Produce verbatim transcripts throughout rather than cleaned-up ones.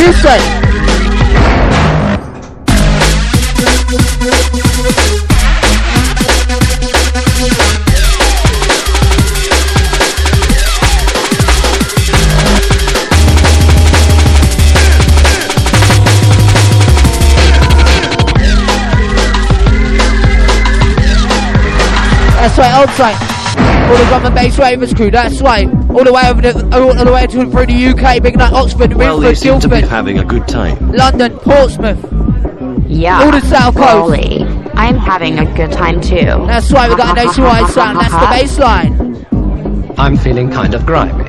listen. That's right, old site. All the drum and bass ravers crew, that's right. All the way over the, all, all the way to, through the U K, big night Oxford, well, Winford, they seem Guildford, to be having a good time. London, Portsmouth. Yeah. All the South Crawley. Coast. I'm having a good time too. That's right, we got a nationwide sound, that's the bass line. I'm feeling kind of grimy.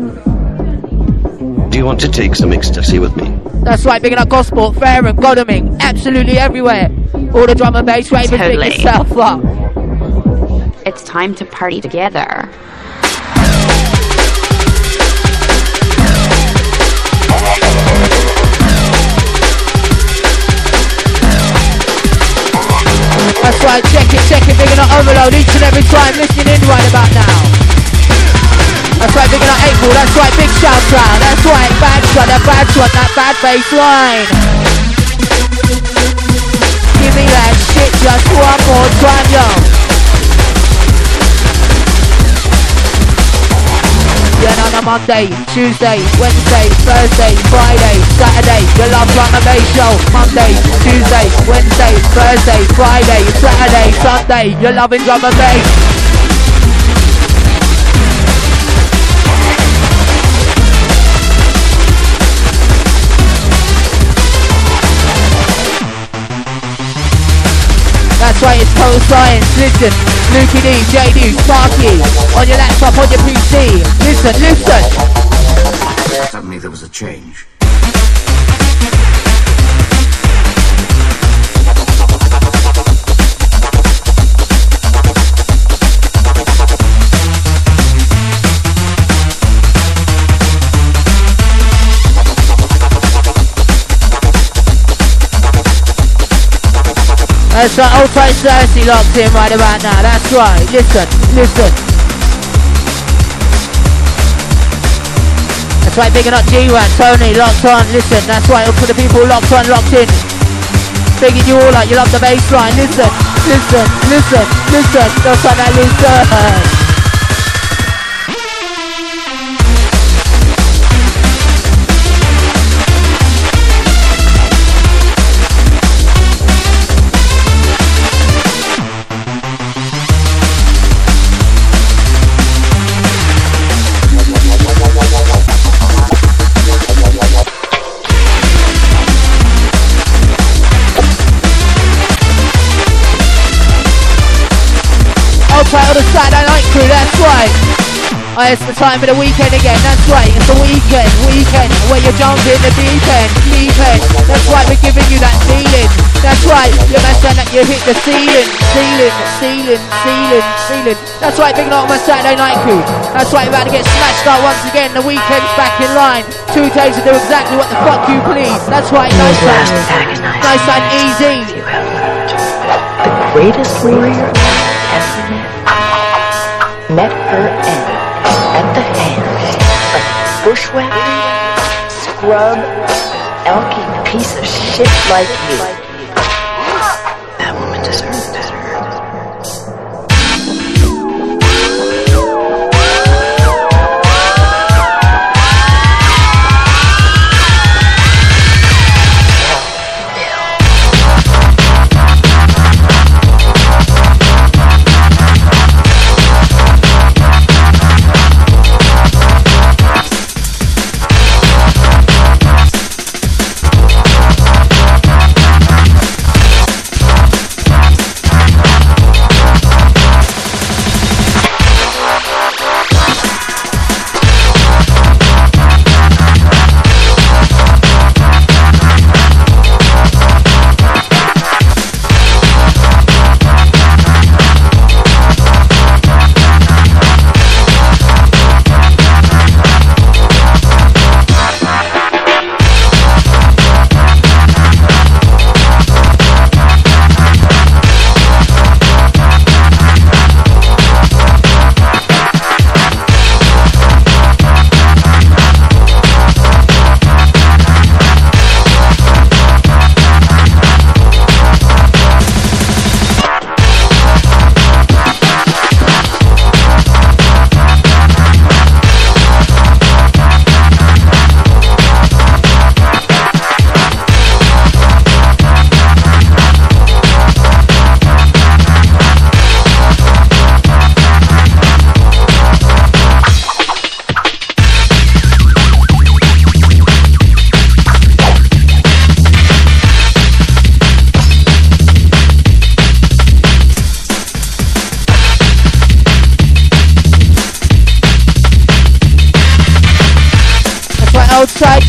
Do you want to take some ecstasy with me? That's right, big up Gosport, Fareham, Godalming, absolutely everywhere. All the drum and bass ravers, Totally. big yourself up. It's time to party together. That's right, check it, check it, big up Overload each and every time, listening in right about now. That's right, big up April, that's right, big shout out. That's right, bad shot, that bad shot, that bad bass line. Give me that shit just one more time, yo. Yeah, on a Monday, Tuesday, Wednesday, Thursday, Friday, Saturday, you love drum and bass show. Monday, Tuesday, Wednesday, Thursday, Friday, Saturday, Sunday, you're loving drum and bass. That's right, it's Total Science. Listen, Lukey D, J D, Sparky, on your laptop, on your P C. Listen, listen. Suddenly there was a change. That's right, old tight Cersei locked in right about now. That's right, listen, listen. That's right, bigging up G-Wan, Tony, locked on, listen. That's right, for the people locked on, locked in. Bigging you all up, you love the bass line. Listen, listen, listen, listen. That's right, now listen. Title the Saturday Night Crew, that's right. Oh, it's the time of the weekend again, that's right. It's the weekend, weekend, where you jump in the deep end, deep end. That's right, we're giving you that feeling. That's right, you're messing that you hit the ceiling, ceiling, ceiling, ceiling, ceiling. That's right, big night on my Saturday Night Crew. That's right, we're about to get smashed out once again. The weekend's back in line. Two days to do exactly what the fuck you please. That's right, nice and nice and easy. The greatest warrior ever met her end at the hands of bushwhack, scrub, elky piece of shit like you. That woman deserved better.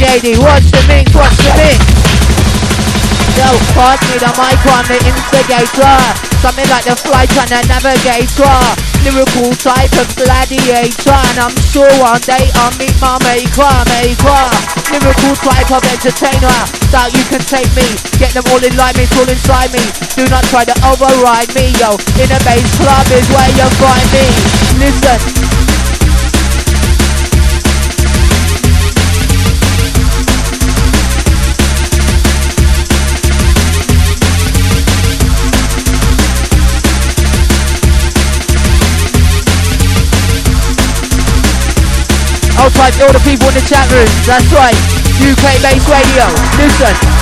lady. Watch the mix, watch the mix. Yo, pass me the mic on the instigator. Something like the flight and the navigator. Lyrical type of gladiator. And I'm sure one day I'll meet my maker, maker. Lyrical type of entertainer. Doubt you can take me. Get them all in line, it's all inside me. Do not try to override me, yo. In a bass club is where you find me. Listen. I'll type all the people in the chat room. That's right. U K Bass Radio. Listen.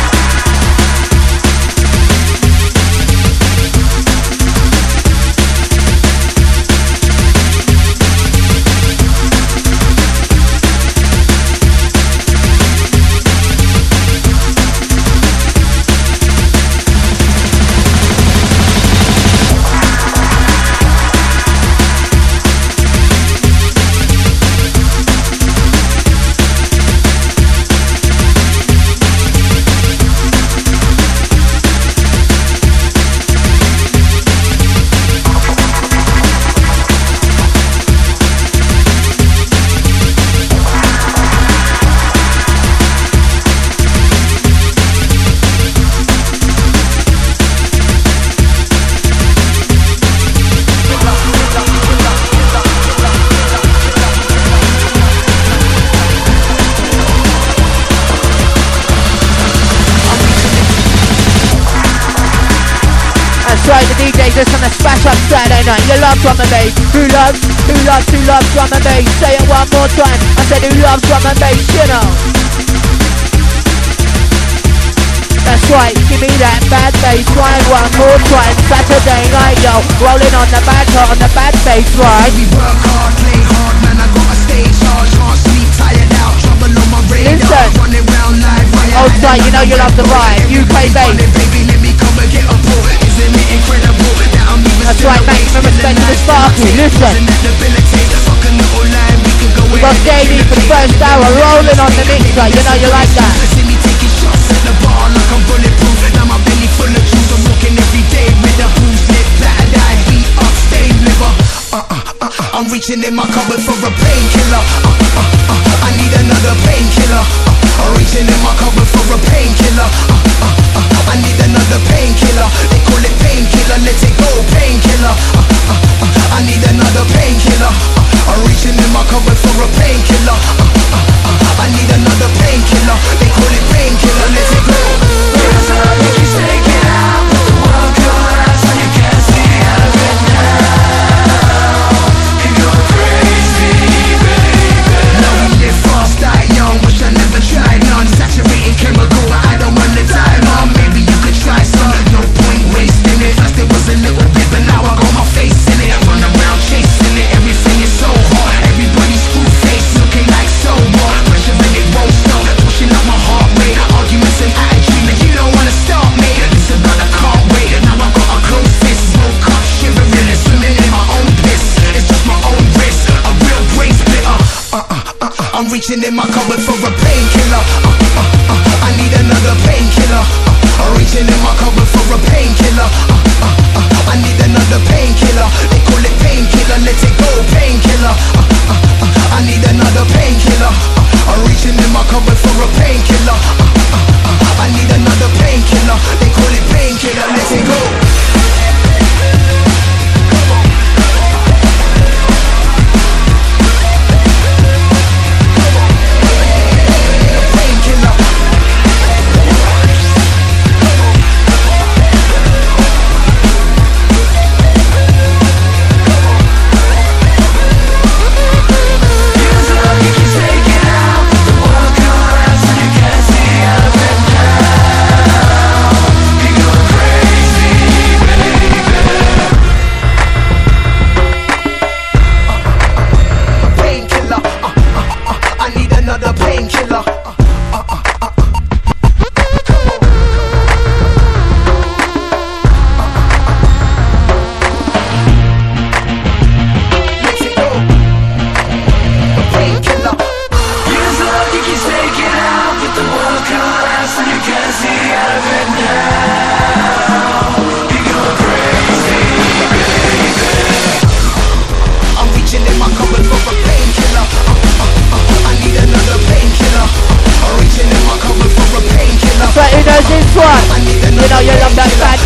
Right, the D J's just gonna smash up Saturday night. You love drum and bass. Who loves, who loves, who loves drum and bass? Say it one more time. I said who loves drum and bass, you know. That's right, give me that bad bass line one more time. Saturday night, yo, rolling on the bad hot on the bad bass line. We work hard, play hard, man. I got a stage charge, can't sleep, tired out, trouble on my radar. Listen, running round live, hold tight, you know you love the vibe. U K bass. Baby, let me come and get a pull. Isn't it incredible that I'm even that's right, maximum respect to the Sparky. Listen. We got Davey for the first hour rolling on the mixer. You know you like that. I'm reaching in my cupboard for a painkiller. Uh, uh, uh, I need another painkiller. Uh, I'm reaching in my cupboard for a painkiller. Uh, uh, uh, I need another painkiller. They call it painkiller, let it go, painkiller. Uh, uh, uh, I need another painkiller. Uh, I'm reaching in my cupboard for a painkiller. Uh, uh, uh, I need another painkiller. They call it painkiller, let it go. Yes, I make you stay, get out. Let the world collapse so you can't see out of it now. Tried none, saturating chemical, but I don't want to die long. Maybe you could try some, no point wasting it. First it was a little bit, but now I got my face in it. I run around chasing it, everything is so hard. Everybody's screw face, looking like so what? Pressure and it won't stop, pushing up my heart rate. Arguments and attitude, and you don't want to stop me. This is but I can't wait, now I got a close fist. Woke up shivering and swimming in my own piss. It's just my own risk, a real brain splitter. Uh-uh, uh-uh, I'm reaching in my cupboard for a painkiller. Uh, uh, uh, I need another painkiller. Uh, I'm reaching in my cupboard for a painkiller. Uh, uh, uh, I need another painkiller. They call it painkiller, let it go, painkiller. Uh, uh, uh, I need another painkiller. Uh, I'm reaching in my cupboard for a painkiller. Uh, uh, uh, I need another painkiller. They call it painkiller, let it go.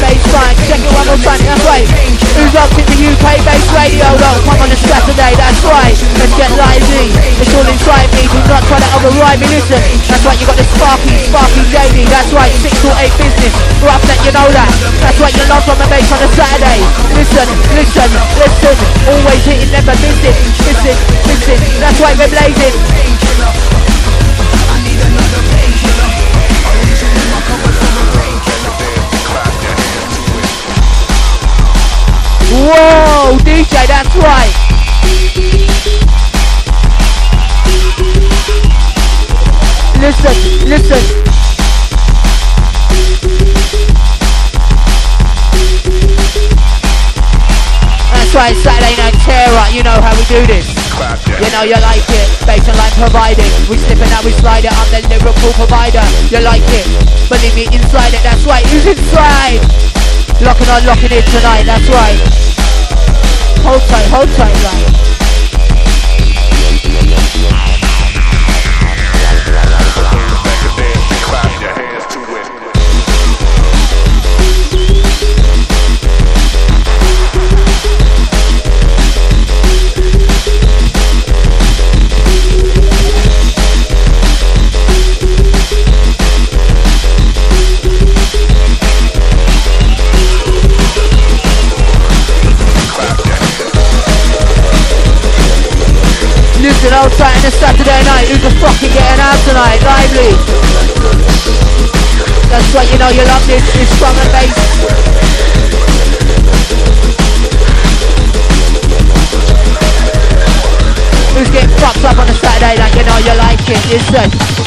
baseline. Check it one more time, that's right. Who's up in the U K bass radio? Look, come on a Saturday, that's right. Let's get lively. It's all inside me. Do not try to override me. Listen, that's right. You got the Sparky, Sparky Daily. That's right. Six to eight business. Rough that, you know that. That's right. You love from the bass on a Saturday. Listen, listen, listen. Always hitting, never missing. Listen, listen. That's right. We're blazing. Whoa, D J, that's right. Listen, listen. That's right, Saturday Night Terror, you know how we do this. You know you like it, bass and line provided. We slip and now we slide it, I'm the lyrical provider. You like it, believe me, inside it, that's right, who's inside? Locking on, locking in tonight, that's right. Hold tight, hold tight, right. Listen, old tight on a Saturday night, who's the fucking getting out tonight? Lively. That's right, you know you love this, this drum and bass. Who's getting fucked up on a Saturday night, you know you like it, listen.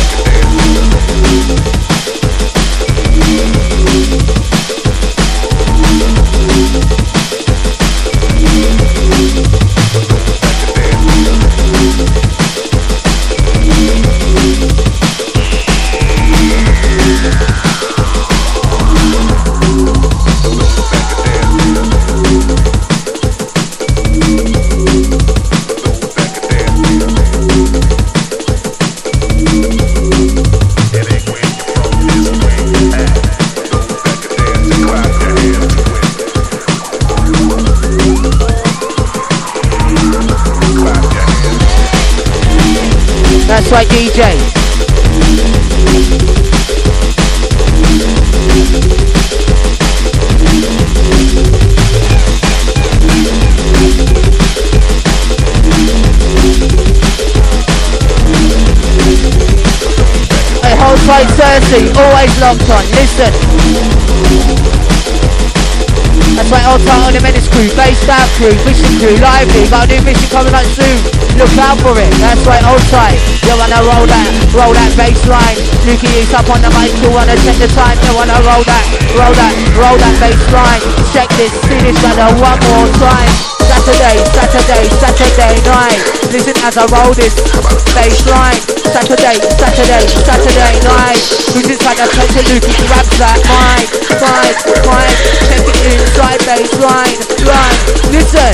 That's right, D J. Hey, hold tight, Cersei. Always locked on. Listen. That's right, old tight on the Menace crew, based out crew, mission crew, lively. Got a new mission coming up soon. Look out for it. That's right, old tight. You wanna roll that, roll that bass line. Lukey is up on the mic, you wanna take the time. You wanna roll that, roll that, roll that bass line. Check this, see this brother one more time. Saturday, Saturday, Saturday night. Listen as I roll this bass line. Saturday, Saturday, Saturday night. Who's inside that place? Lukey grabs that mic, mic, mic. Check it inside bass line, line. Listen.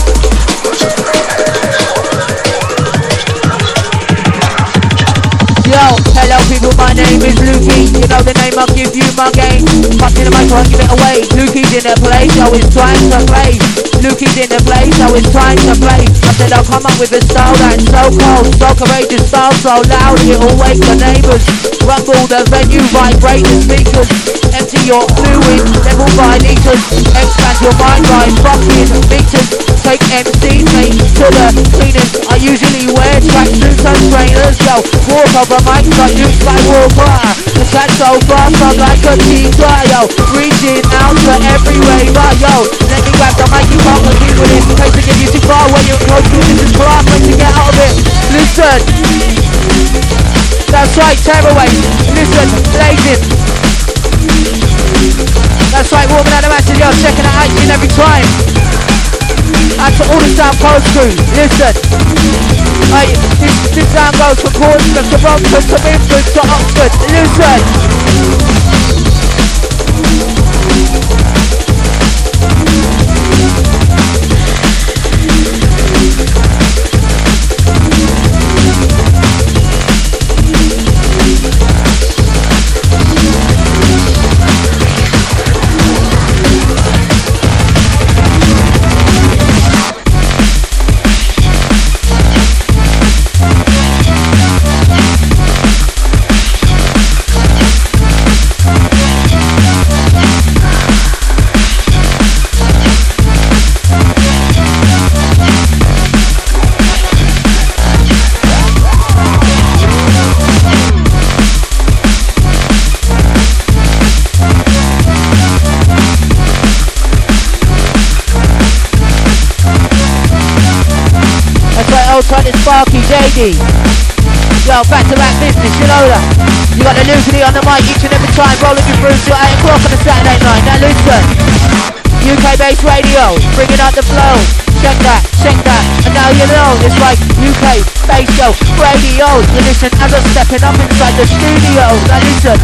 Yo, hello people, my name is Lukey. You know the name, I'll give you my game. Fuck in the mic, I'll give it away. Lukey's in the place, yo, it's time to play. Lukey's in the place, yo, it's time to play. I said I'll come up with a style that's so cold, so courageous, style so loud, it'll wake the neighbours. Rumble the venue, vibrate the speakers. Empty your fluid, level by liters. Expand your mind by fucking meters. Take M Cs, mate, to the cleaners. I usually wear tracksuits and trainers, yo. Walk over mics like Luke Skywalker. Attack so fast, I'm like a teacher, yo. Reaching out to every raver, yo. Let me grab the mic, you can't compete with it. Place to get you too far away, you're close to this is class, place to get out of it. Listen. That's right, Terrorway. Listen, blazing. That's right, warming out the matches, yo. Checking it out each and every time. And to all the South Coast crew, listen. Hey, this, this sound goes from Portsmouth to Romford to Minford to Oxford. Listen. out to Sparky, J D. Yo, back to back business, you know that. You got the Lucity on the mic each and every time, rolling you through till eight o'clock on a Saturday night. Now listen, U K-based radio, bringing out the flow. Check that, check that, and now you know it's like U K-based show radio. You listen as I'm stepping up inside the studio. Now listen.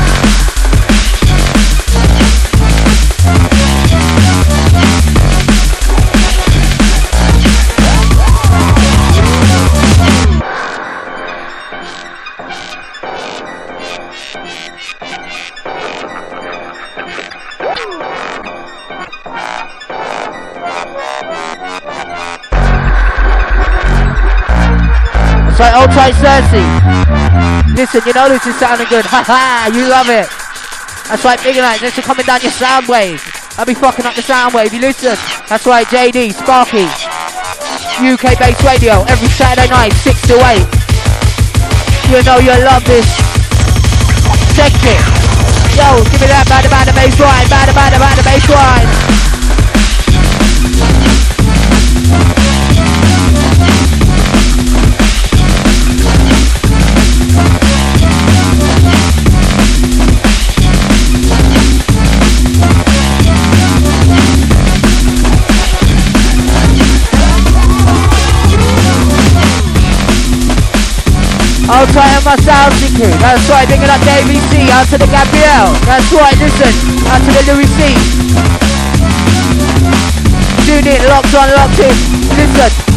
Right, old tight Cersei. Listen, you know this is sounding good. Ha ha, you love it. That's right, big night. This is coming down your sound wave. I'll be fucking up the sound wave. You listen. That's right, J D, Sparky. U K-based radio every Saturday night, six to eight. You know you love this. Check it. Yo, give me that bada bada bass line. Bada bada bada bass line. I'll try on my sound crew. That's right, bringing up the A B C, out to the Gabrielle. That's right, listen, out to the Louis C. Tune in, locked on, locked in. Listen.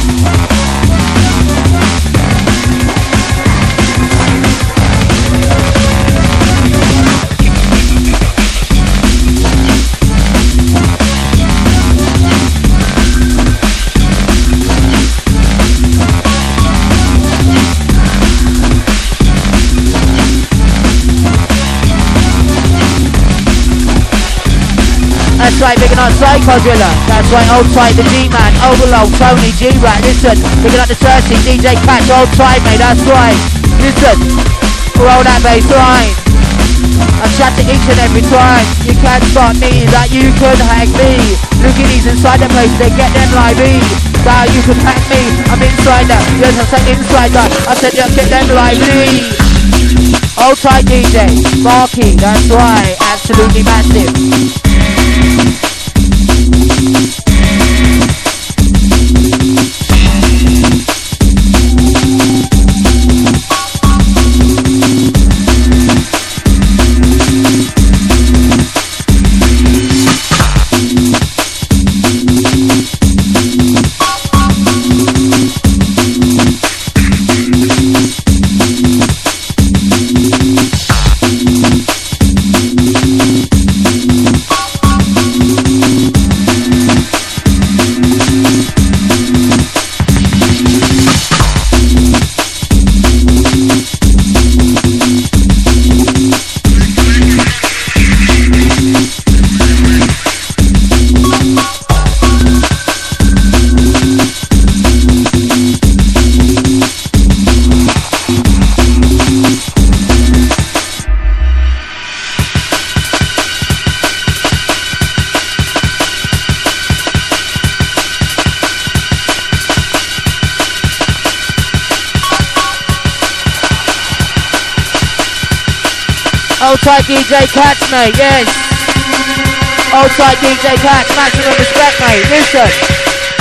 That's right, big up Psycho Driller. That's right, old tight, the G-Man, Overload, Tony, G-Rat. Listen, big up the Cersei, D J Patch, old tight, mate. That's right. Listen, roll that bass line. I chat to each and every time. You can't stop me, like you could hack me. Look at these inside the place, they get them like me. Now you can hack me, I'm inside that. Yes, I said inside that. I said you get them like me. Old tight D J, Sparky, that's right, absolutely massive. Outside D J Catch, mate, yes. Outside D J Catch, maximum respect, mate, listen.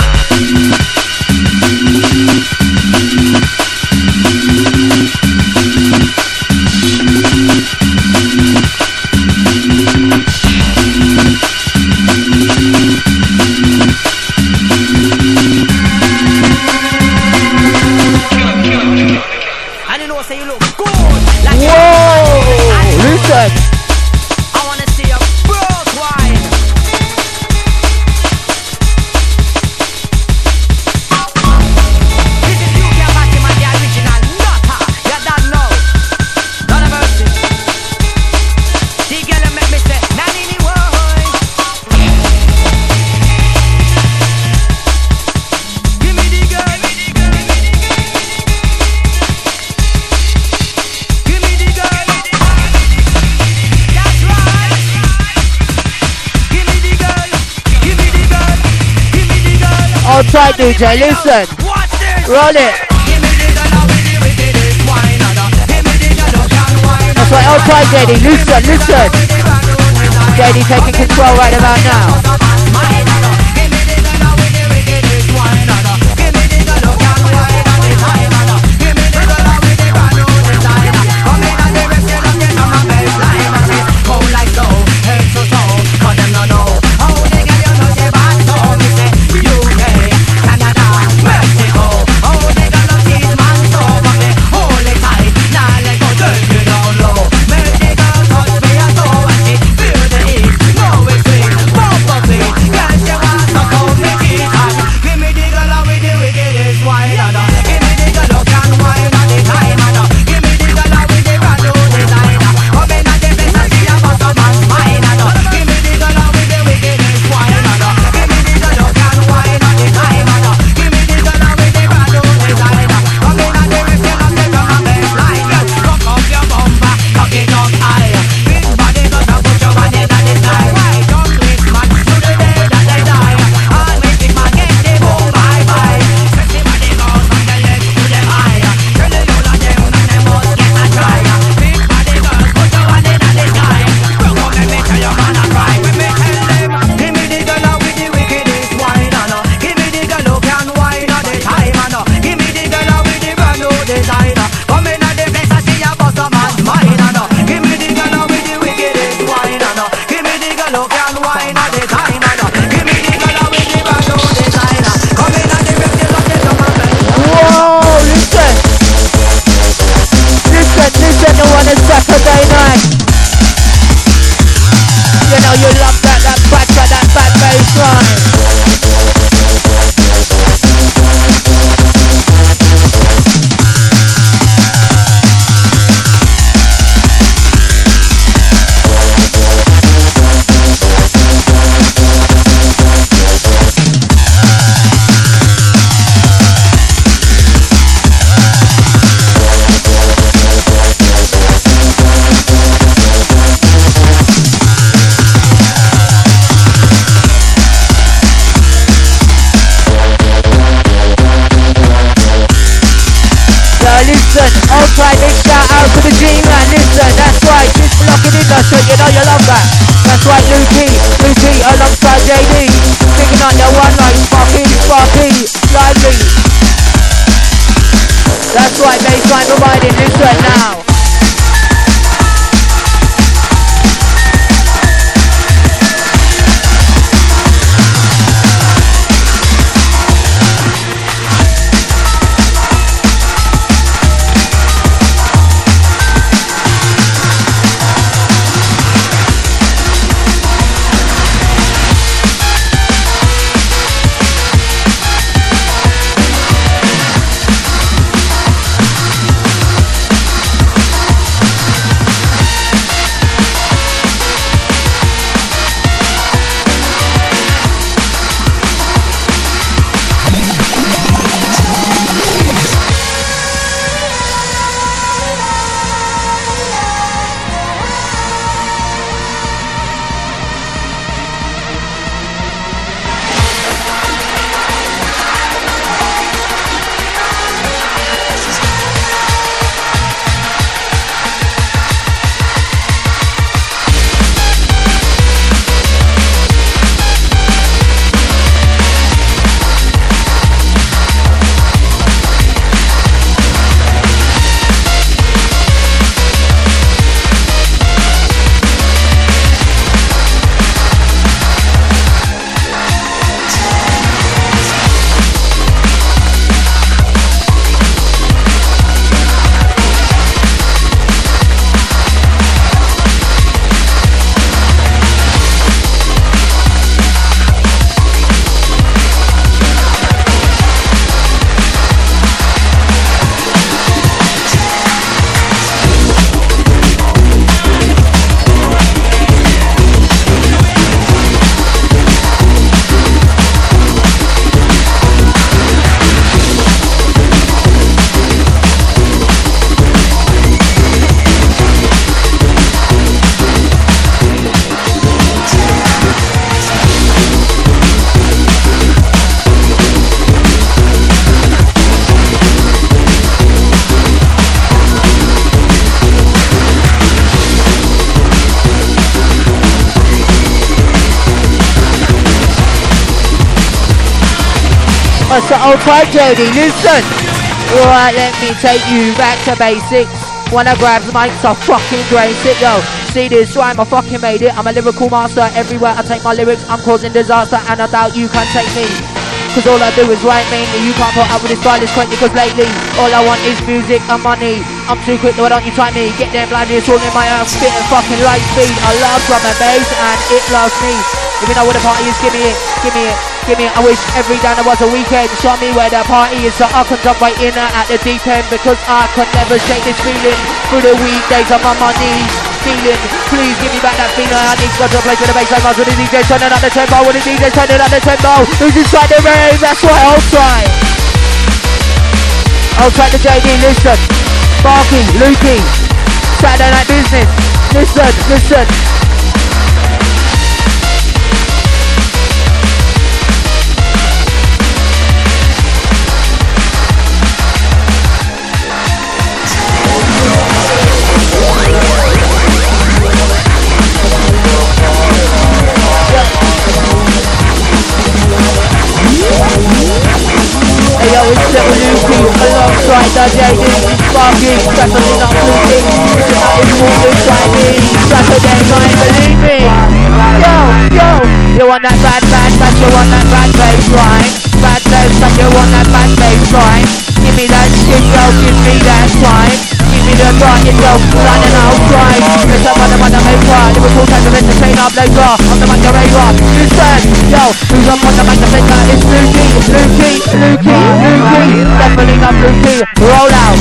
And you know, say you look good. Like whoa, listen. I wanna see a broke wine. This is U K Fatima, the original nutter. You don't know. None of mercy. The girl make me say, Nanini woy. Give me the girl. Give me the girl. That's right. Give me the girl. Give me the girl. Give me the girl. Outside D J, listen. Watch this. Roll it. That's right, hold tight, J D. Listen, listen. J D taking control right about now. What's the old time, Jody? Listen. Alright, let me take you back to basics. When I grab the mic, so fucking grace it, yo. See this rhyme, I fucking made it. I'm a lyrical master. Everywhere I take my lyrics, I'm causing disaster, and I doubt you can take me. Cause all I do is write mainly. You can't put up with this style, it's quickly, cause lately all I want is music and money. I'm too quick, why don't you try me? Get them blind, it's all in my ass, spitting fucking light speed. I love drum and bass, and it loves me. If you know where the party is, give me it, give me it, give me it. I wish every day there was a weekend. Show me where the party is so I can jump right in at the deep end. Because I could never shake this feeling through the weekdays. I'm on my knees, feeling. Please give me back that feeling. I need to go to a place with the bass line. With the D J turning up the tempo, with the D J turning up the tempo. Who's inside the rave? That's right, I'll try. I'll try the J D, listen. Sparky, Lukey, Saturday Night Business. Listen, listen. Hey yo, it's Little Lukey alongside the J D, Sparky, definitely not losing. Tonight is more than Friday, Saturday night, believe me. Yo, yo, you want that bad, bad, bad, you want that bad bass line. Bad bass, and you want that bad bass line. Give me that shit, yo, give me that time. Give me the target, yo, line and I'll try. It's up on the one that makes right. Liverpool time to entertain our blazer. I'm the man, the radar. Listen, yo, who's up on the mic, the finger? It's Lukey, Lukey, Lukey, Lukey. Definitely not Lukey. Roll out.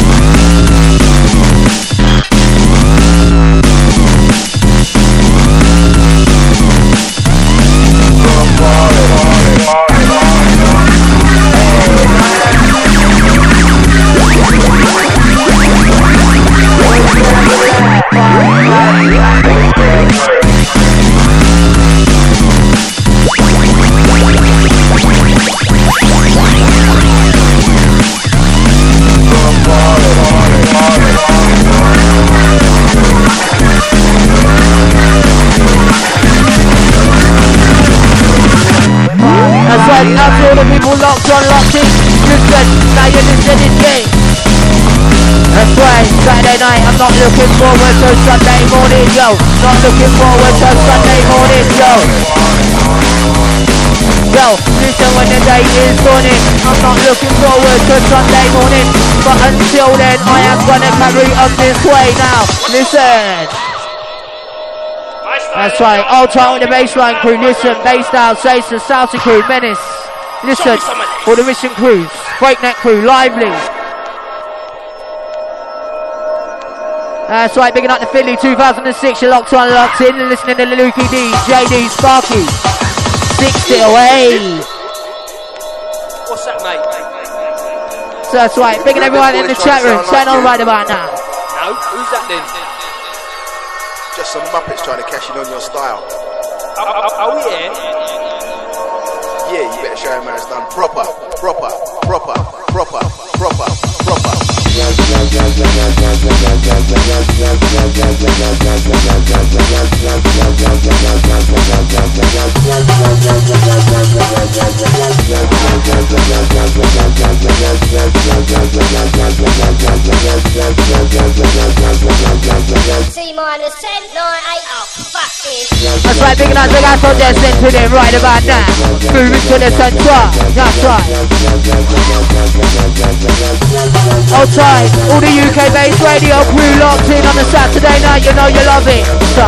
That's right, now to all the people locked on, locked in. Listen, now you're listening, yeah. That's right, Saturday night, I'm not looking forward to Sunday morning, yo. Not looking forward to Sunday morning, yo. Yo, listen when the day is dawning. I'm not looking forward to Sunday morning. But until then, I am gonna carry on this way now. Listen. That's right, I'll try on the baseline crew. Listen, bass down, Jason, Salty crew, Menace. Listen, all the mission crews, Breakneck crew, Lively. That's right, bigging up the Philly two thousand six. You're locked on, locked in, and listening to the Lukey D, J D, Sparky. sixty away. What's that, mate? So that's right, bigging everyone in the chat room. Turn on right about now. No, who's that then? Just some Muppets trying to cash in on your style. Are, are, are we here? Yeah, you better show him how it's done. Proper, proper, proper, proper, proper, proper. T-minus ten, nine, eight, oh, fuck it. That's right, big enough, big ass on there, sent to them right about now. Moving to the centre, that's right. Outside, all the U K-based radio crew locked in on a Saturday night, you know you love it. So.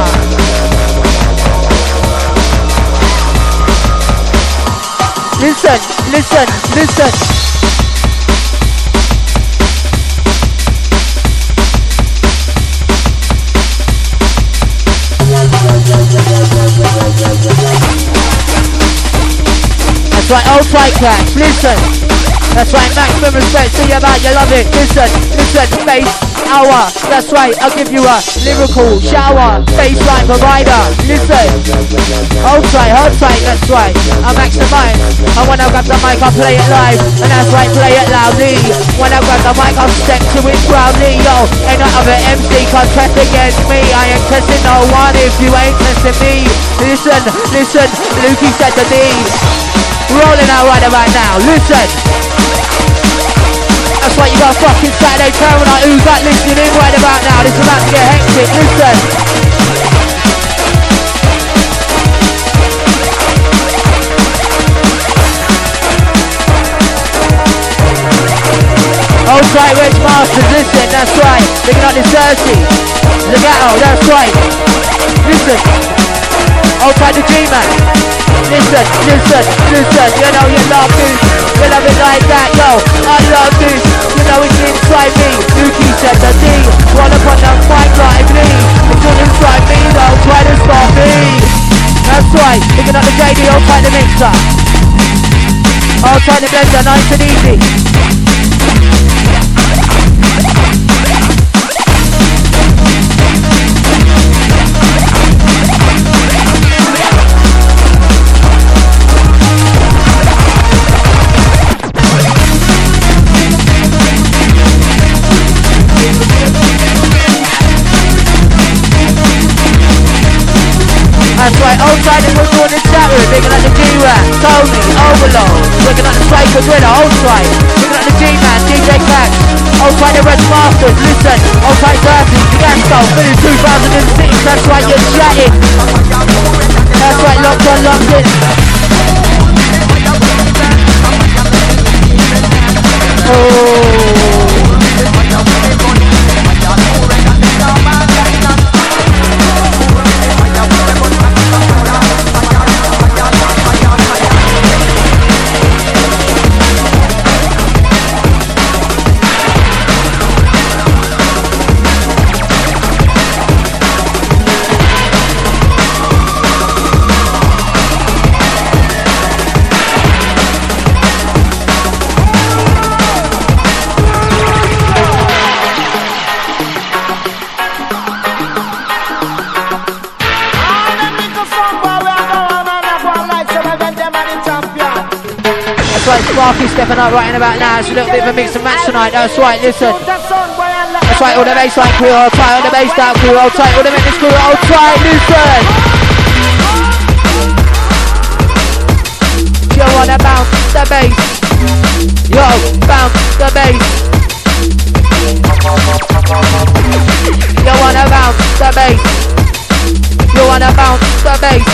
Listen, listen, listen. That's right, old tight clash, listen. That's right, maximum respect to you, man, you love it. Listen, listen, bass hour. That's right, I'll give you a lyrical shower. Bassline provider, listen. Hold tight, hold tight, that's right. I maximize. And when I grab the mic, I play it live. And that's right, play it loudly. When I grab the mic, I'll step to it proudly. Yo, ain't no other M C can test against me. I ain't testing no one if you ain't testing me. Listen, listen, Lukey said the D. Rolling out right about now, listen. That's right, you got a fucking Saturday terror night. Who's that listening in right about now? This is about to get hectic. Listen. Old tight Reg Masters, listen, that's right. Picking up this Cersei. Legato, that's right. Listen. Old tight the G-Man. Listen, listen, listen. You know you love this. You love it like that, yo. I love this. You know it's inside me. Nuki said the D. One upon the mic like me. It's all inside me though. Try to stop me. That's right. Picking up the J D, old tight the mixer. Old tight the blender, nice and easy. That's right, old side is what's on the chat room. Looking at the G-Rat, Tony, Overload. Looking at the Psycho Driller, old side. Looking at the G-Man, D J Cax. Old side the Red Masters, listen. Old side Dirty, Fiasco, Philly two thousand six. That's right, you're chatting. That's right, locked on, locked in. Oh. Sparky stepping up right in about now. It's a little bit of a mix and match tonight. That's right, listen. That's right, all the bassline crew, all tight, all the bass down crew, all tight, all the maintenance crew, all tight, listen. You wanna bounce the bass. Yo, bounce the bass. You wanna bounce the bass. You wanna bounce the bass.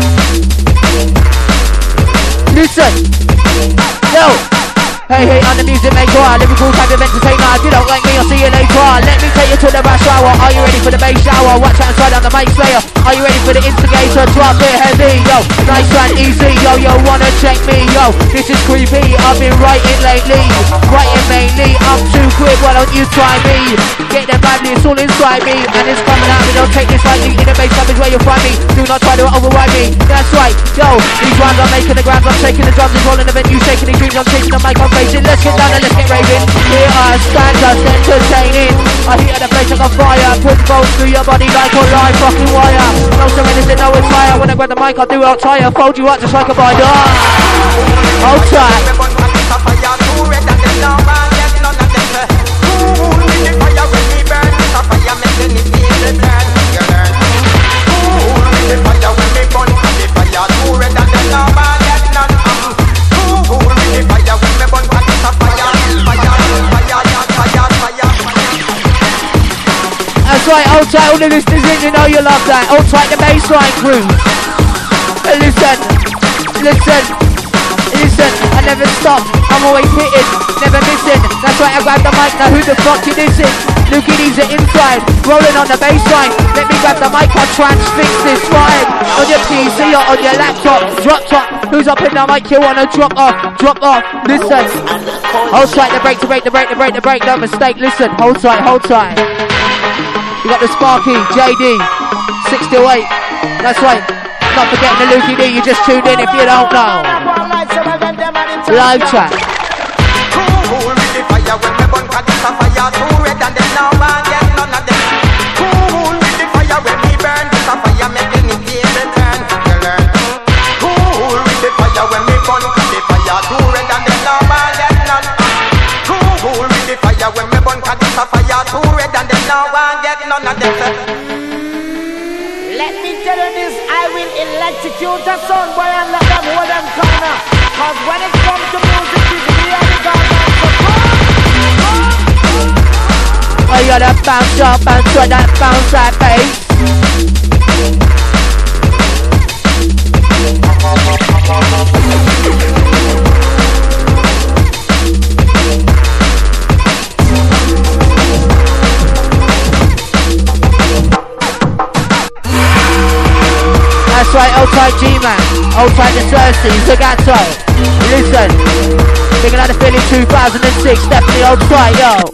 Listen. Yo! Hey, hey, on the music maker, Liverpool type of entertainer. If you don't like me, I'll see you later. Let me take you to the bash shower. Are you ready for the bass shower? Watch out inside on the mic slayer. Are you ready for the instigator? Drop it heavy, yo. Nice and easy, yo, yo, wanna check me, yo. This is creepy, I've been writing lately. Writing mainly, I'm too quick, why don't you try me? Get them badly, it's all inside me. And it's coming out me, don't take this lightly. In the bass club is where you'll find me. Do not try to override me. That's right, yo. These rhymes I'm making the grounds, I'm shaking the drums, it's rolling the venue, shaking the dreams, I'm taking the mic, I'm facing. Let's get down and let's get raving. Here are standards entertaining. I hear the place like a fire. Put bolts through your body like a live fucking wire. No serenity, no it's fire. When I grab the mic, I'll do out tire. Fold you out just like a binder. Hold tight. That's right, hold tight, all the listeners in, you know you love that. Hold tight, the bassline crew. Listen, listen, listen, I never stop, I'm always hitting, never missing. That's right, I grab the mic, now who the fuck you dissing? Look at these are inside, rolling on the bassline. Let me grab the mic, I'll transfix this vibe. On your P C or on your laptop, drop top. Who's up in the mic, you wanna drop off, drop off, listen. Hold tight, the break, the break, the break, the break, the break, no mistake, listen. Hold tight, hold tight. You got the Sparky, J D, six to eight. That's right. Not forgetting the Lukey D, you just tuned in if you don't know. Live chat. Let me tell you this, I will electrocute a son boy and let them hold them corner. Cause when it comes to music, it's really gone. bounce up, bounce right, that bounce that bass. That's right, old tight G-Man, old tight the Thirsty, Zagato. Listen, thinking out the feeling two thousand six, definitely old tight, yo.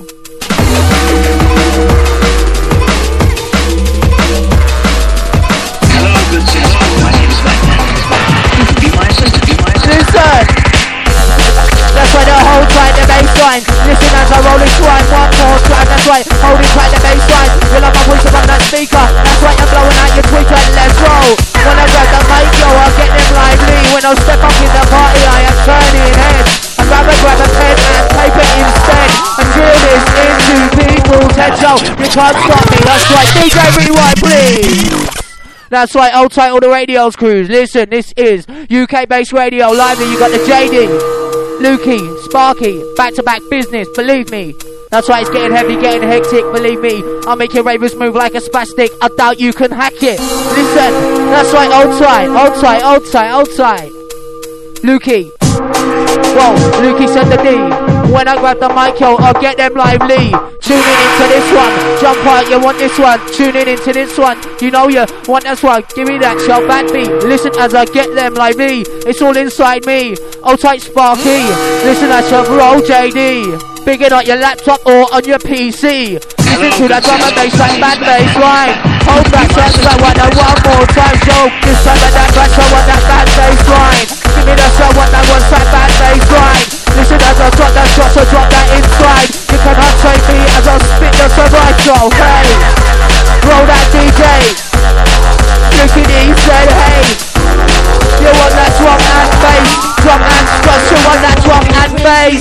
Hello, good sister. My name is Batman. Be my sister, be my sister. Listen, that's right, the whole tight the bass line. Listen as I roll it twine, one more time, that's right, holding tight the bass line. You love my voice up on that speaker, that's right, I'm blowing out your tweaker, let's roll. When I grab the mic, yo, I'll get them lively. When I step up in the party, I am turning heads. I'd rather grab a pen and paper instead and drill this into people's heads. Yo, you can't stop me, that's right, D J Rewind, please. That's right, old tight all the radios crews. Listen, this is U K-based radio live. You got the J D, Lukey, Sparky, back-to-back business, believe me. That's right, it's getting heavy, getting hectic, believe me. I'll make your ravers move like a spastic. I doubt you can hack it. Listen, that's right, old tight, old tight, old tight, old tight. Lukey. Whoa, Lukey said the D. When I grab the mic, yo, I'll get them lively. Tune in into this one. Jump out, you want this one. Tune in into this one. You know you want this one. Give me that shout back beat. Listen as I get them lively. It's all inside me. Old tight Sparky. Listen as you roll J D. Big it on your laptop or on your P C. Listen to that drum and bass, that bad bass line. Hold back, that's I want that one more time. Yo, this time of that bass, I want that bad bass line. Give me that show, want that one side bad bass line. Listen as I drop that shot, so drop that inside. You cannot take me as I spit the survival. Hey, roll that D J. Look at he said, hey, you want that drum and bass, drum and scratch, you want that drum and bass.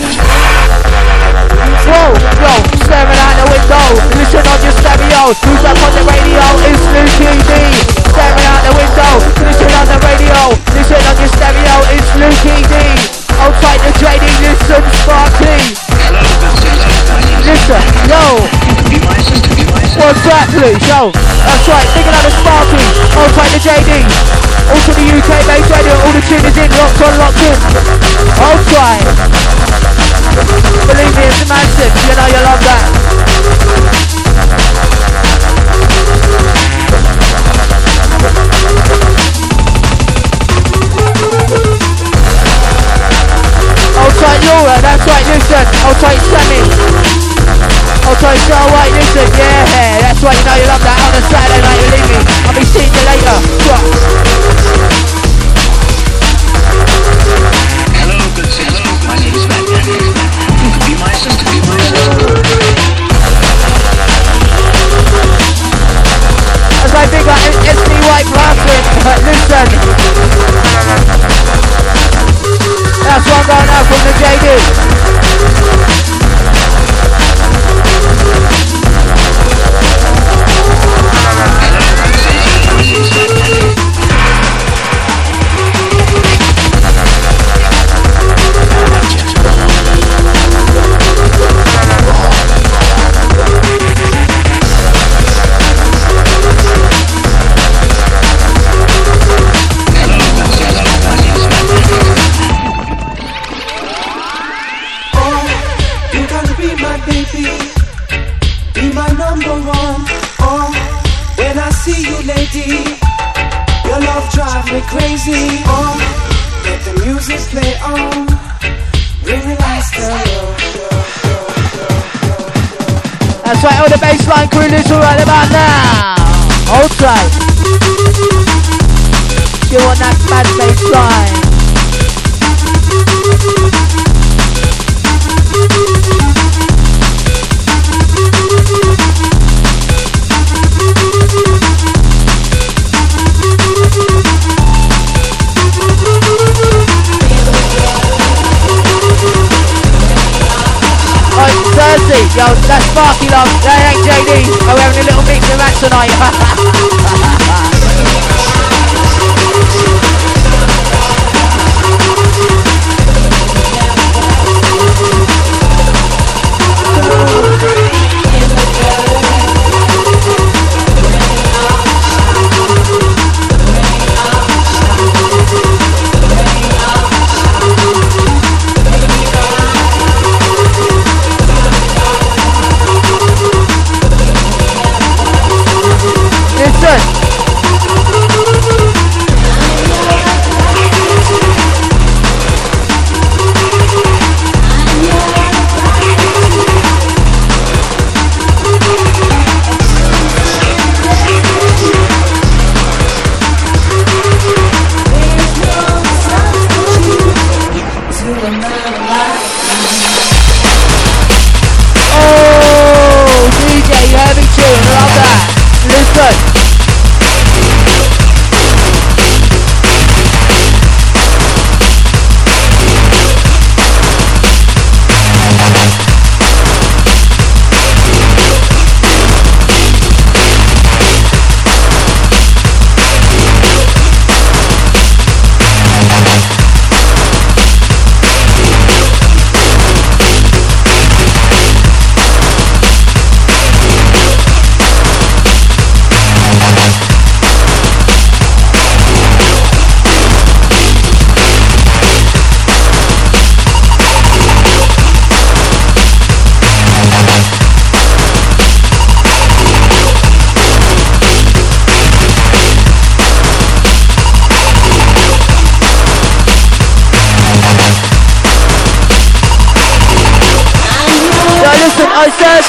Whoa, yo, staring out the window, listen on your stereo. Who's up on the radio? It's Lukey D. Staring out the window, listen on the radio. Listen on your stereo, it's Lukey D. Outside the J D, listen Sparky. Listen, yo. What's that please, yo? That's right, thinking out the Sparky. Outside the J D. Also the U K-based radio, all the tuners in, locked on, locked in. Outside. Believe me, it's massive, you know you love that. Outside Laura, that's right, listen. Outside Sammy. Outside Star White, listen, yeah. That's right, you know you love that on a Saturday night, believe me. I'll be seeing you later. Hello, good sister. My name is Batman. You could be my sister, be my sister. As I think like S D White Blasting, but listen. That's one going out from the J D. Crazy, oh, let the music play on, bring the lights down. That's right, all the bassline crew listen right about now. Hold tight. You want that bad bassline? Thursday, yo, that's Sparky love, that ain't J D. Oh, we're having a little mix of that tonight.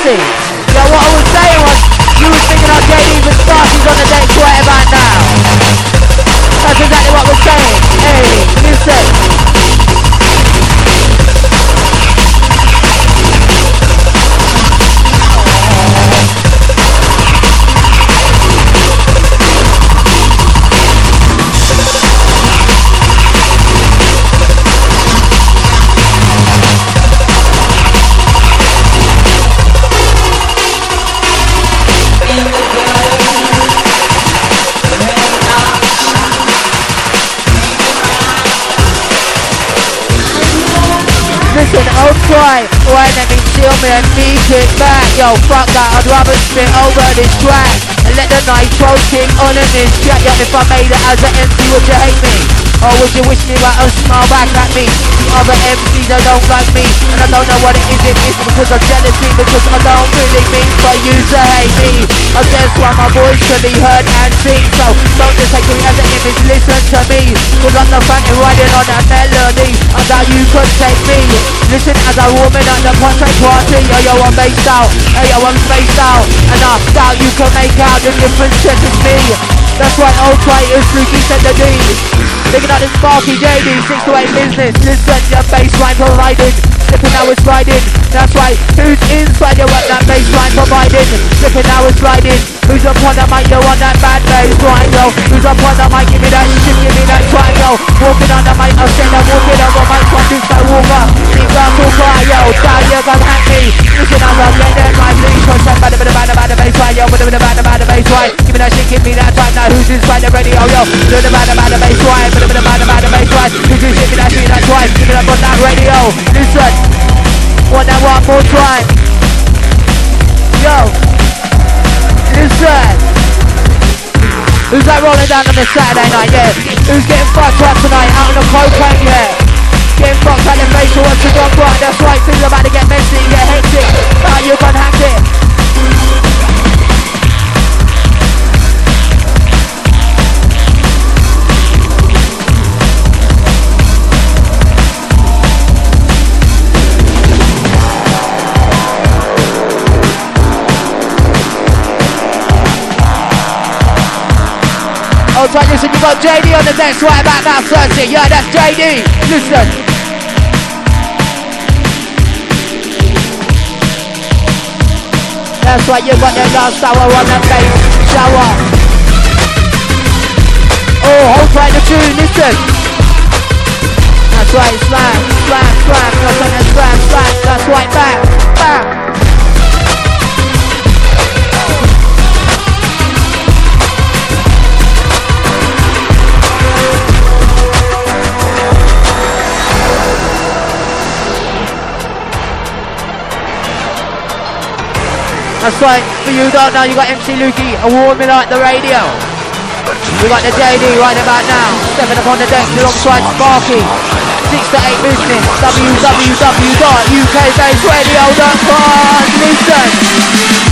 Mercy. Yeah, what I was saying was, you was thinking of J Ds and Sparkies on the decks right about now. That's exactly what we're saying. Hey, listen. Listen, I'll try. Why let me steal me and me kick back? Yo, fuck that, I'd rather spit over this track and let the nitro kick on in this track. Yo, if I made it as an M C, would you hate me? Or would you wish me back and smile back at me? The other M Cs that don't like me, and I don't know what it is, it is because of jealousy, because I don't really mean for you to hate me. I just want my voice to be heard and seen, so don't just take me as an image, listen to me, cause I'm the frantic riding on that melody, and that you could take me. Listen as I warm in at the concert party, yo yo I'm based out, hey yo I'm spaced out, and I doubt you can make out the difference just as me. That's why I'll try is Fluky said the D. Picking up the Sparky J D, six to eight business. Listen, your baseline provided. Flipping now it's sliding. That's right, who's inside you want that baseline provided? Flipping now it's sliding. Who's up on the mic, you want that bad baseline, yo? Who's up on the mic, give me that shit, give me that try, yo? Walking on the mic, I'll send a walking over my front, do so walker. Keep going to fly, yo, down you can hack me. Listen, I'm not getting my leash. Cause I'm bad, bad, bad, bad, baseline, yo. Bad, bad, bad, bad, baseline. Give me that shit, give me that time. Now who's inside the radio, yo? Do the bad, bad, baseline. Bad, bad, bad, bad, baseline. Who's in shit, give me that shit, that twice. Give me that on that radio. Listen, want that one more time. Yo, listen. Who's that rolling down on this Saturday night, yeah? Who's getting fucked up tonight, out on the cocaine, yeah? Getting fucked out the face, who wants to go right? That's right, things are about to get messy, get hectic. Now you can hack it. Oh, right, listen, you got J D on the decks right about now, thirty. Yeah, that's J D. Listen. That's right, you got that last hour on the bass shower. Oh, hold tight the tune, listen. That's right, slam, slam, slam. That's right, slam, slam. That's right, back, back. That's right, for you don't know, you got M C Lukey warming like the radio. You got the J D right about now, stepping up on the deck alongside Sparky. six to eight business, w w w dot u k base radio dot com. Listen.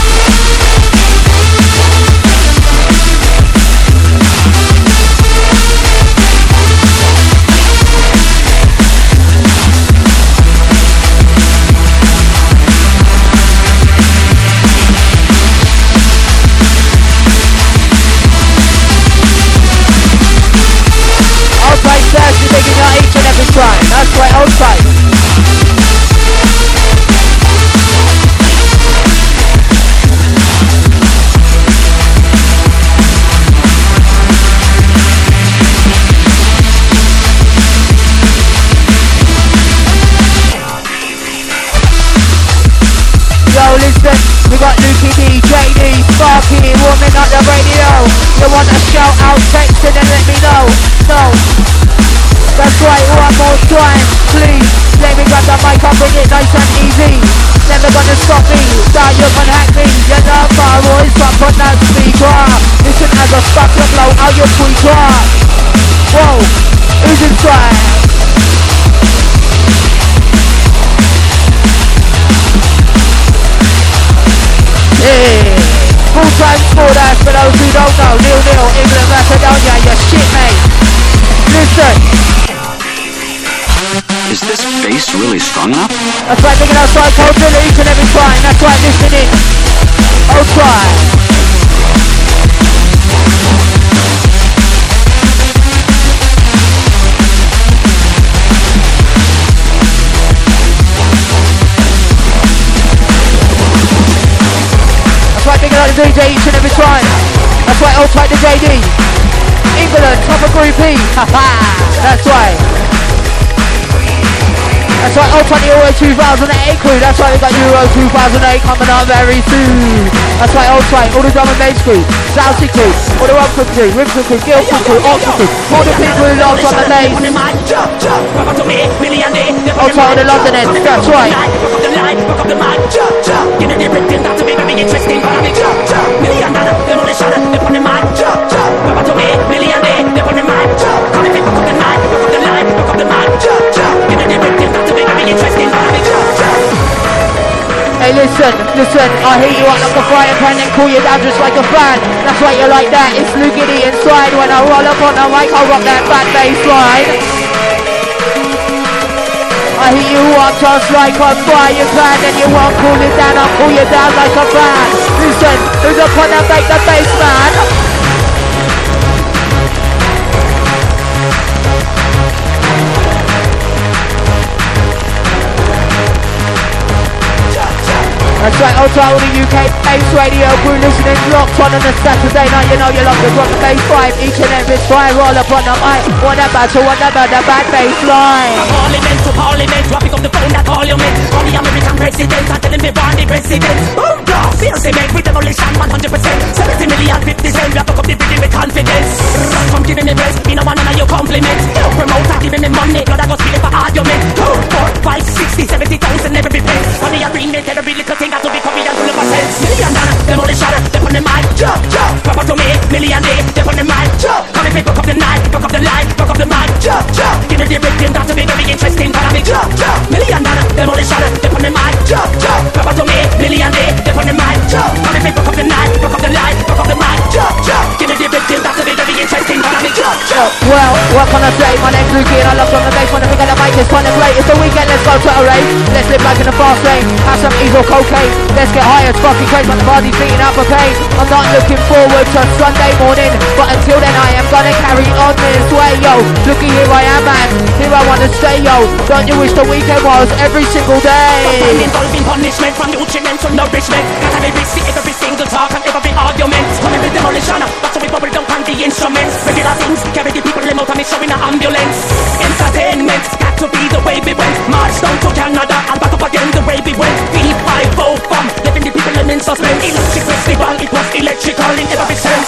Thursday, digging out each and every time. That's right, outside. Yo, listen, we got Lukey D, J D, Sparky, warming up the radio. You want to shout out, text and then let me know. No. That's right, one more time, please. Let me grab the mic and bring it nice and easy. Never gonna stop me, that you can hack me. You know my voice up on that speaker. Listen as I start to blow out your tweaker. Whoa, who's inside? Yeah. Full time sport ass for those who don't know. Nil nil, England, Macedonia, you shit mate. Listen. Is this bass really strong enough? That's right, thinking outside culture each and every time. That's right, listening. Oh, try. That's right, thinking out the D J each and every time. That's right, old tight to J D. England, top of Group E. Haha, that's right. That's right, old twenty Euro two thousand eight crew. That's right, we got Euro two thousand eight coming up very soon. That's right, old twenty, all the drum and bass crew, Southsea crew, all the Rumford crew, Rimson crew, Guildford crew, Oxford crew, all the people who love drum and bass. Old twenty, all the London ends, that's right. Hey listen, listen, I heat you up like a frying pan and cool you down just like a fan. That's why you like that, it's Lou Giddy inside. When I roll up on the mic, I rock that bad bass line. I heat you up just like a frying pan, and you won't cool it down, I'll cool you down like a fan. Listen, who's up on that make the bass man? That's right, also all the U K Bass Radio crew listening, locked on on a Saturday night. You know you love the drum and bass vibe each and every time. Roll up on the mic, what about to what about the bad bass line? Parliament to parliament, dropping up the phone that parliament. On the American president, I'm telling me born the president. Boom, blah, feel cement with demolition one hundred percent. seventy million, fifty cent, wrap up the building with confidence. Run from giving me praise, me no one of your compliments. Yo, promoter giving me money, God I go steal it for argument. Two, four, five, sixty, seventy thousand every place. On the agreement, every little thing to be copied and full of a sense. Million dollar, demolition, they put the mic, jump, jump. Proper to me, million day, they put the mic, jump. Come and pick up the night, pick up the light, pick up the mic, jump, jump. Give me the rhythm, that's to be very interesting. Follow me, jump, jump. Million dollar, demolition, they put the mic, jump, jump. Proper to me, million day, they put the mic, jump. Come and pick up the night, pick up the light, pick up the mic, jump, jump. Give me the rhythm, that's to be very interesting. Follow me, jump, jump. Well, what can I say? My name's Luki and I love drum and bass. When I pick up the mic, it's fun and great. It's the weekend, let's go to a rave. Let's live life in a fast lane. Have some ease or cocaine. Let's get high as fucking crazy, but the body's beating out for pain. I'm not looking forward to Sunday morning, but until then I am gonna carry on this way, yo. Looky, here I am, man. Here I wanna stay, yo. Don't you wish the weekend was every single day? I'm involving punishment from nutriment to nourishment. Gotta be busy every single talk and every argument. Coming with demolition, but so we bubble down on the instruments. Regular things, carry the people in out and me showing an ambulance. Entertainment, got to be the way we went. March down to Canada and back up again the way we went. V five oh from living the people in suspense. Electric festival, it was electrical in every sense.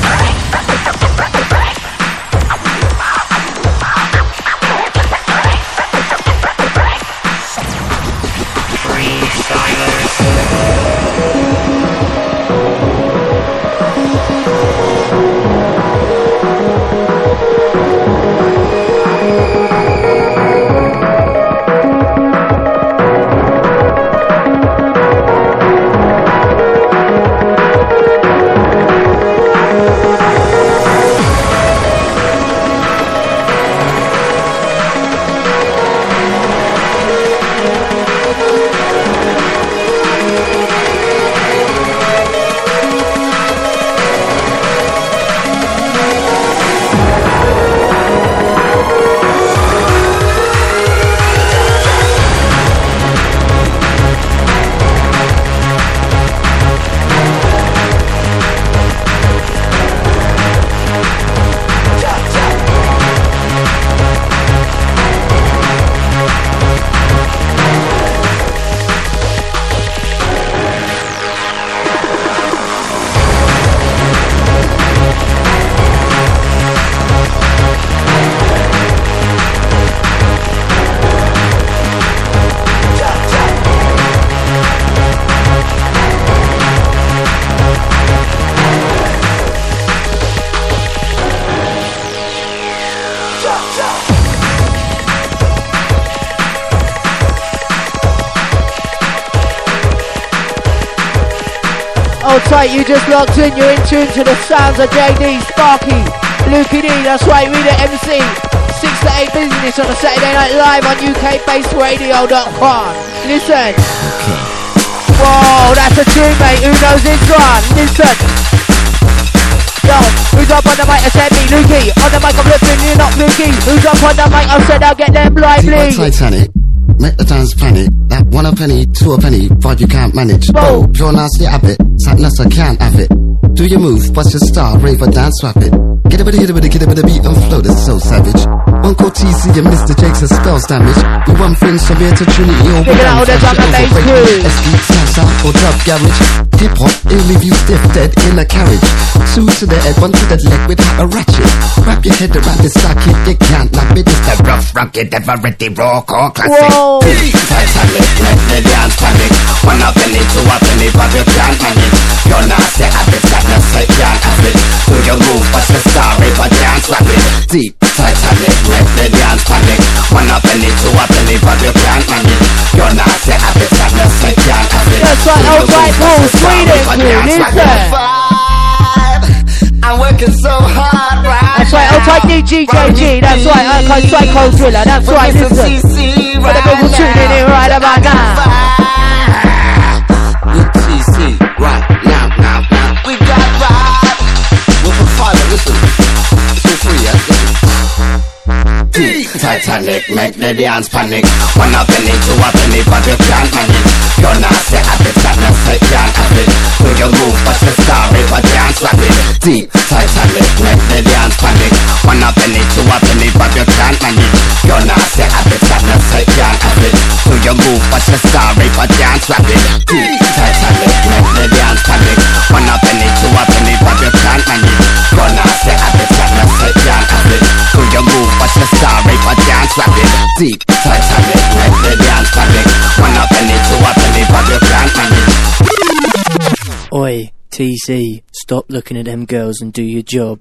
Hold tight, you just locked in, you're in tune to the sounds of J D, Sparky, Luki D, that's right, we the M C, six to eight business on a Saturday Night Live on U K based radio dot com. Listen. Whoa, that's a tune, mate. Who knows this one? Listen. Yo, who's up on the mic? I said me, Lukey. On the mic, I'm looking, you're not Lukey. Who's up on the mic? I said I'll get them lively. Titanic, make the dance panic. That one a penny, two a penny, five you can't manage. Whoa. Oh, pure nasty habit, sadness I can't have it. Do your move, bust your star, rave or dance, swap it. Get a bit, hit a bit, get a bit of beat and flow, that's so savage. Uncle T C and Mister Jakes are spells damage. We want friends from here to Trinity or figure out all the drum and bass crew. S D, salsa or dub garage. Hip hop, it'll leave you stiff dead in a carriage. Two to the head, one to the leg with a ratchet. Wrap your head around the socket, you can't knock me. This the rough, rugged, ever ready, raw, core classic. Whoa. Titanic, make the dance panic. One up and two up and if you can't manage. You're nasty habits, sadness, I can't have it. Do your move, but the star, if I dance rapid. Deep, Titanic, make the dance panic. One up and two up and if you can't manage. You're nasty habits, sadness, I can't have it. That's right, outside Paul, Sweden, listen. I'm working so hard, right? That's right, outside D G K G, that's right, outside Psycho Driller, that's right, listen. For the people tuning in right about now. With T C, right now, now, now. We got right. We'll put five, listen. It's all free, yeah? Deep Titanic, make the dance panic. One up and two up and if you can't manage. You're nasty habits, sadness, I can't have it. Do your move, but the star, if I dance rapid. Deep Titanic, make the dance panic. One up and two up and if you can't manage. You're nasty habits, sadness, I can't have it. Do your move, but the star, if I dance rapid. Deep Titanic, make the dance panic. One up and two up and if you can't manage. You're nasty habits, sadness, I can't have it. Do your move, but the star, if I dance rapid. Deep Titanic, make the dance panic. One up and two up and if you can't manage. Oi, T C, stop looking at them girls and do your job.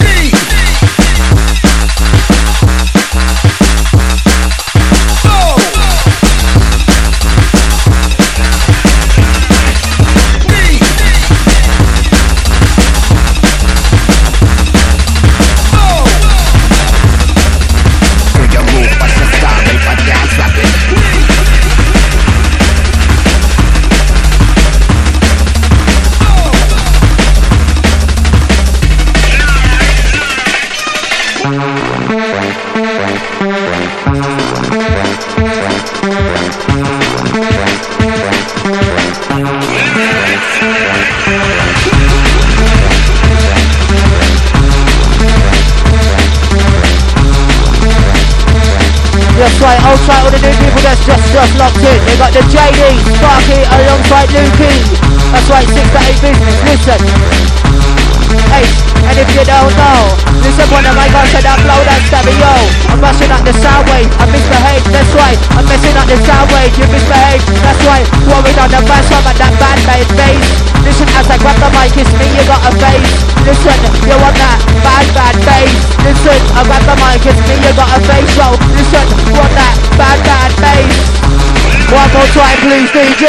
That's right, outside all the new people that's just, just locked in. They got the J D, Sparky alongside Lukey. That's right, six to eight business, listen. Hey, and if you don't know, listen when the mic I said I blow that stereo. I'm messing up the sound wave, I misbehave, that's right. I'm messing up the sound wave, you misbehave, that's right. Worried on the bass drum and that bad bass bass. Listen as I grab the mic, it's me, you got a face. Listen, you want that bad bad bass. Listen, I grab the mic, it's me, you got a face. So, listen, want that bad bad bass. One more time please D J.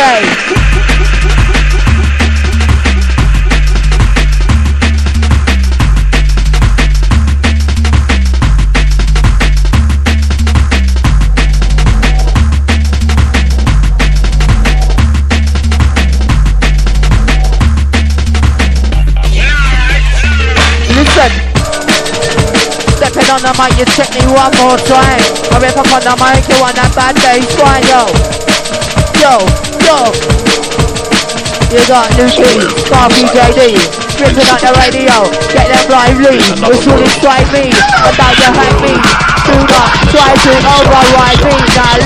Stepping on the mic, you check me one more time. I rip up on the mic, you want that bad bass line, yo. Yo, yo. You got Lukey, Sparky J D, ripping up the radio. Get them lively, whistle inside me, and now you hang me. Do not try to override me. Now